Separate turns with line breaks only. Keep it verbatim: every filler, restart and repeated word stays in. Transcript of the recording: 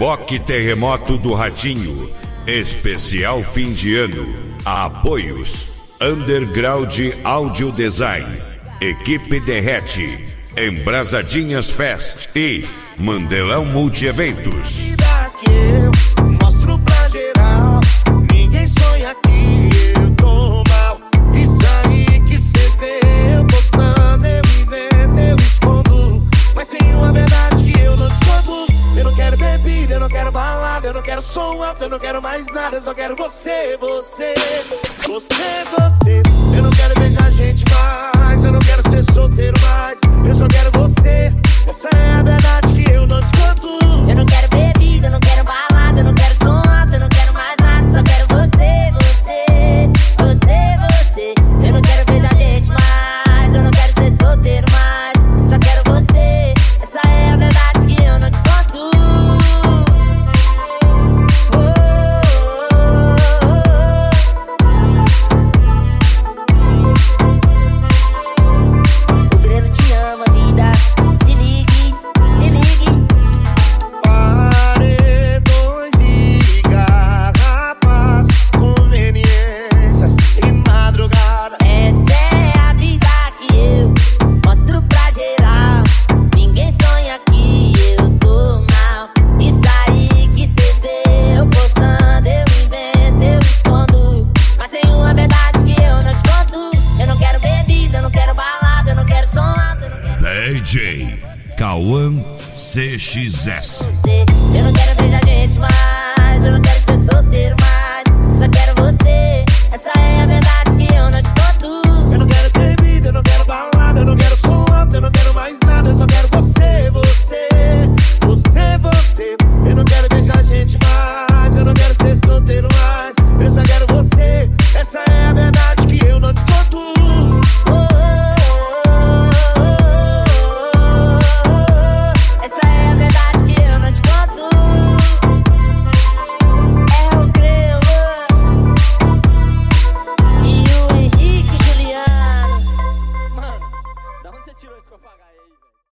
Reboque Terremoto do Ratinho, especial fim de ano. Apoios: Underground Audio Design, Equipe Derrete, Embrasadinhas Fest e Mandelão Multieventos.
Mostro pra geral, ninguém sonha que eu tô mal. Isso aí que cê vê, eu postando, eu invento, eu escondo. Mas tem uma verdade que eu não escondo. Eu não quero bebida, eu não quero balada, eu não quero som alto, eu não quero mais nada. Eu só quero você, você, você, você. Eu não quero beijar gente mais, eu não quero ser solteiro mais. Eu só quero você, essa é a verdade que eu não escondo.
Eu não quero bebida, eu não quero balada, eu não quero som alto, eu não quero mais nada. Só quero você, você, você, você. Eu não quero beijar gente mais, eu não quero ser solteiro mais. Só quero você, essa é a verdade que eu não te conto. O Breno te ama, vida. Se ligue, se ligue.
Paredões e garrafas, conveniências e madrugada.
Essa é a vida que eu mostro pra geral. Ninguém sonha que eu tô mal. Isso aí que cê vê, eu postando, eu invento, eu escondo. Mas tem uma verdade que eu não te conto. Eu não quero bebida, eu não quero balada, eu não quero som alto, eu não quero
D J Cauã C X S.
você. Eu não quero beijar gente mais, eu não quero ser solteiro mais. Só quero você,